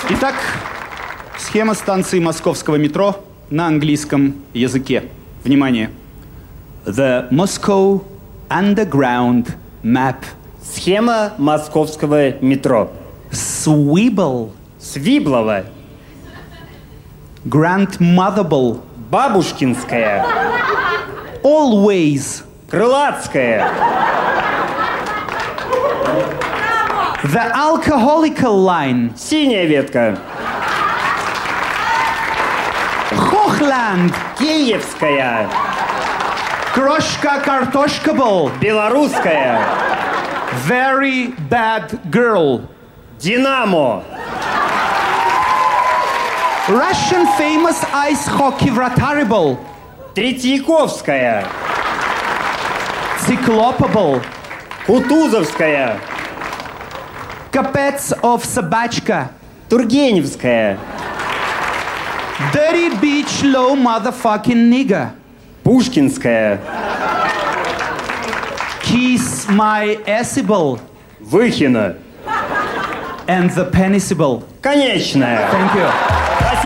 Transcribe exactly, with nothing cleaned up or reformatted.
Итак, схема станции московского метро на английском языке. Внимание. The Moscow Underground Map. Схема московского метро. Swibble. Свиблова. Grandmotherable. Бабушкинская. Always. Крылатская. The alcoholical line. Синяя ветка. Hochland. Киевская. Крошка картошкабл. Белорусская. Very bad girl. Динамо. Russian famous ice hockey вратарибл. Третьяковская. Циклопабл. Кутузовская. Капец of собачка. Тургеневская. Dirty beach low motherfucking nigger. Пушкинская. Kiss my assable. Выхино. And the penisible. Конечная. Thank you.